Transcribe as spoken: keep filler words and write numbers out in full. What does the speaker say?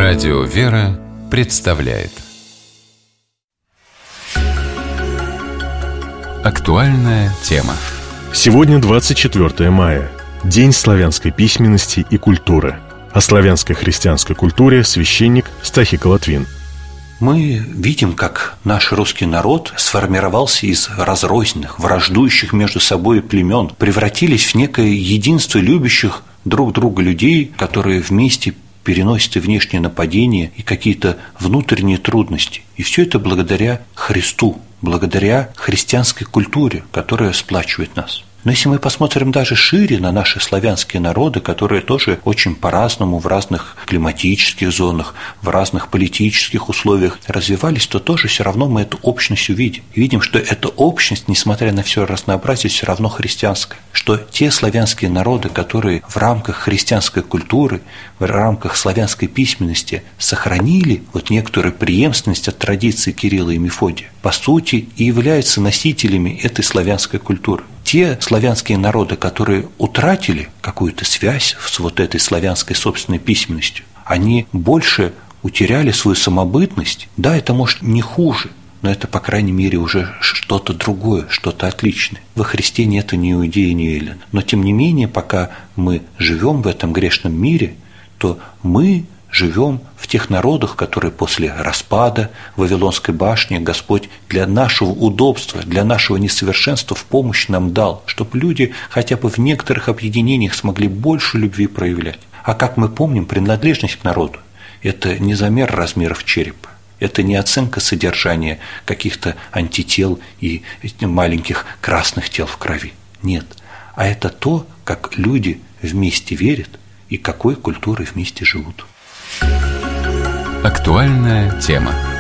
Радио «Вера» представляет актуальная тема. Сегодня двадцать четвёртое мая, День славянской письменности и культуры. О славянской христианской культуре священник Стахий Колотвин. Мы видим, как наш русский народ сформировался из разрозненных, враждующих между собой племен, превратились в некое единство любящих друг друга людей, которые вместе переносят и внешние нападения, и какие-то внутренние трудности. И все это благодаря Христу, благодаря христианской культуре, которая сплачивает нас. Но если мы посмотрим даже шире на наши славянские народы, которые тоже очень по-разному в разных климатических зонах, в разных политических условиях развивались, то тоже все равно мы эту общность увидим. И видим, что эта общность, несмотря на все разнообразие, все равно христианская. Что те славянские народы, которые в рамках христианской культуры, в рамках славянской письменности сохранили вот некоторую преемственность от традиции Кирилла и Мефодия, по сути и являются носителями этой славянской культуры. Те славянские народы, которые утратили какую-то связь с вот этой славянской собственной письменностью, они больше утеряли свою самобытность. Да, это может не хуже, но это, по крайней мере, уже что-то другое, что-то отличное. Во Христе нет ни иудея, ни эллина. Но, тем не менее, пока мы живем в этом грешном мире, то мы живем в тех народах, которые после распада Вавилонской башни Господь для нашего удобства, для нашего несовершенства в помощь нам дал, чтобы люди хотя бы в некоторых объединениях смогли больше любви проявлять. А как мы помним, принадлежность к народу – это не замер размеров черепа, это не оценка содержания каких-то антител и маленьких красных тел в крови. Нет, а это то, как люди вместе верят и какой культурой вместе живут. Актуальная тема.